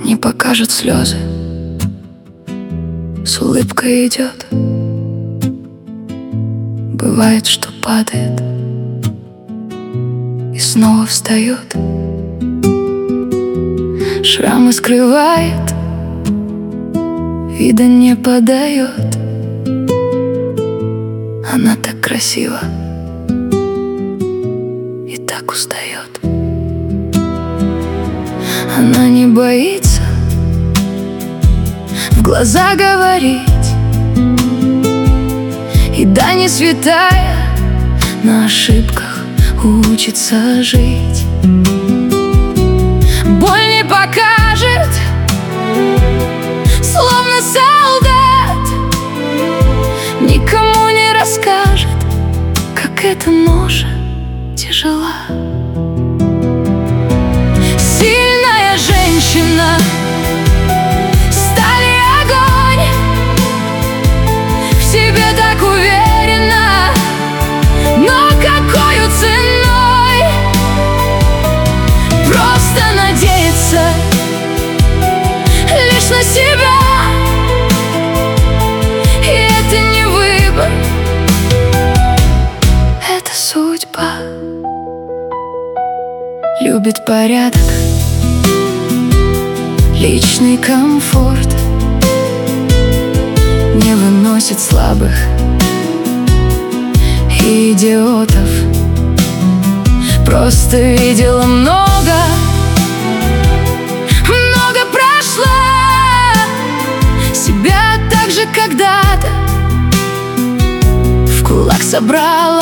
не покажет слезы, с улыбкой идет. Бывает, что падает и снова встает. Шрамы скрывает, вида не подает. Она так красива и так устает. Она не боится в глаза говорить, и да, не святая, на ошибках учится жить. Боль не покажет, словно солдат, никому не расскажет, как эта ноша тяжела. Сильная женщина, сталь и огонь, в себе так уверена, но какою ценой? Просто надеяться лишь на себя, и это не выбор, это судьба. Любит порядок, личный комфорт, не выносит слабых и идиотов. Просто видела много прошла, себя так же когда-то в кулак собрала.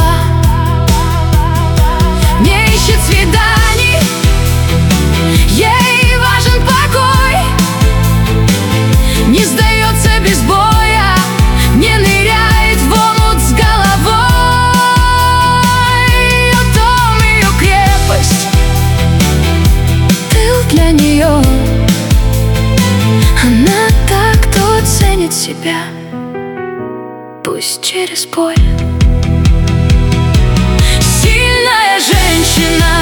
Не ищет свиданий, ей важен покой, не сдается без боя, не ныряет в омут с головой. Ее дом, ее крепость, тыл для нее. Она так, кто ценит себя, пусть через боль. Сильная женщина,